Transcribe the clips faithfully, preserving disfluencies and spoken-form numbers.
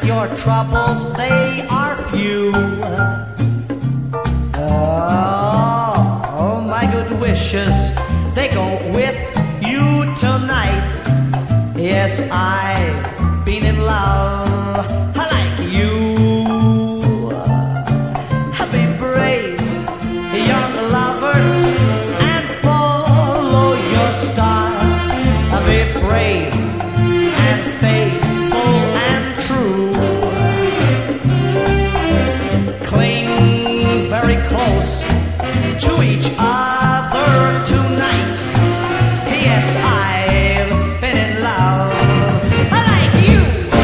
your troubles, they are few. Oh, oh, my good wishes, they go with you tonight. Yes, I've been in love like you. Be brave, young lovers, and follow your star. Be brave and faithful and true. Cling very close to each other tonight. Yes, I've been in love like you.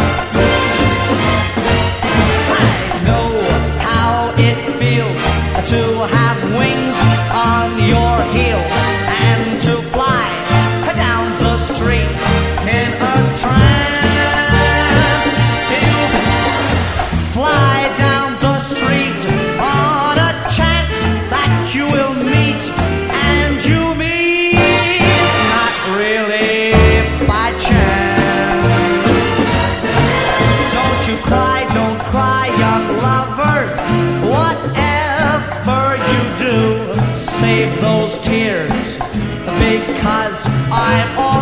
I know how it feels to have wings on your heels and to fly down the street in a trance. You fly down the street on a chance that you will meet, and you meet not really by chance. Don't you cry, don't cry, young lovers. Whatever you do, save those tears, because I'm all